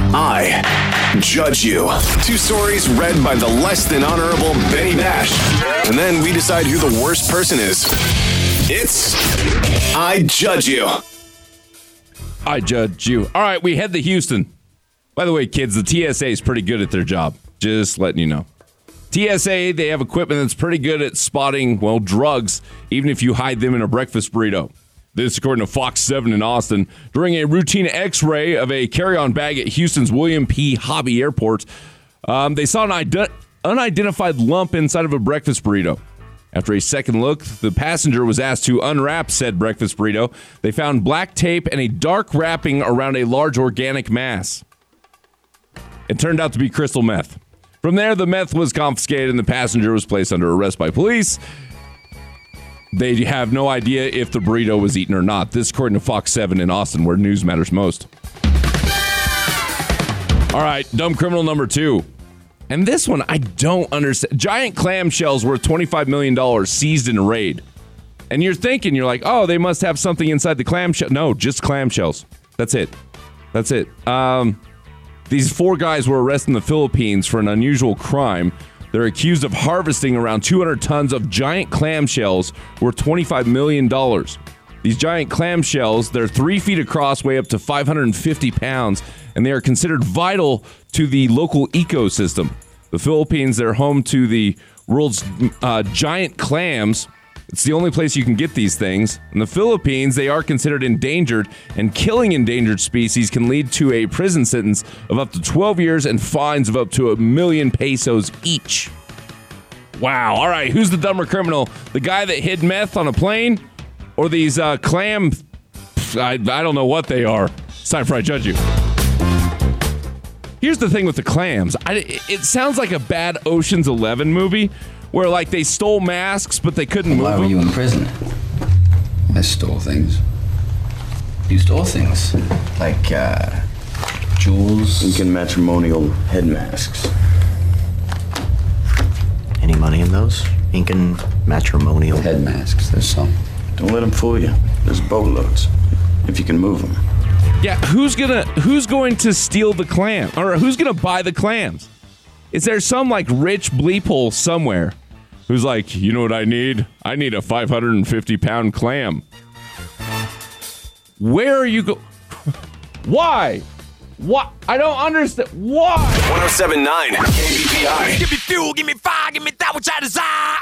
I Judge You. 2 stories read by the less than honorable Benny Bash. And then we decide who the worst person is. It's I Judge You. I Judge You. All right, we head to Houston. By the way, kids, the TSA is pretty good at their job. Just letting you know. TSA, they have equipment that's pretty good at spotting, well, drugs, even if you hide them in a breakfast burrito. This, according to Fox 7 in Austin, during a routine X-ray of a carry-on bag at Houston's William P. Hobby Airport, they saw an unidentified lump inside of a breakfast burrito. After a second look, the passenger was asked to unwrap said breakfast burrito. They found black tape and a dark wrapping around a large organic mass. It turned out to be crystal meth. From there, the meth was confiscated and the passenger was placed under arrest by police. They have no idea if the burrito was eaten or not. This according to Fox 7 in Austin, where news matters most. All right, dumb criminal number 2. And this one, I don't understand. Giant clamshells worth $25 million seized in a raid. And you're thinking, you're like, oh, they must have something inside the clamshell. No, just clamshells. That's it. These 4 guys were arrested in the Philippines for an unusual crime. They're accused of harvesting around 200 tons of giant clamshells worth $25 million. These giant clamshells, they're 3 feet across, weigh up to 550 pounds, and they are considered vital to the local ecosystem. The Philippines, they're home to the world's giant clams. It's the only place you can get these things. In the Philippines, they are considered endangered, and killing endangered species can lead to a prison sentence of up to 12 years and fines of up to 1 million pesos each. Wow. All right, who's the dumber criminal? The guy that hid meth on a plane? Or these clam... I don't know what they are. It's time for I Judge You. Here's the thing with the clams. It sounds like a bad Ocean's 11 movie, where, like, they stole masks, but they couldn't move them. Why were you in prison? I stole things. You stole things? Like, jewels? Incan matrimonial head masks. Any money in those? Incan matrimonial head masks, there's some. Don't let them fool you. There's boatloads, if you can move them. Yeah, who's going to steal the clam? Or who's going to buy the clams? Is there some, like, rich bleephole somewhere who's like, you know what I need? I need a 550-pound clam. Where are you Why? What? I don't understand. Why? 107.9 KBPI. Give me fuel, give me fire, give me that which I desire.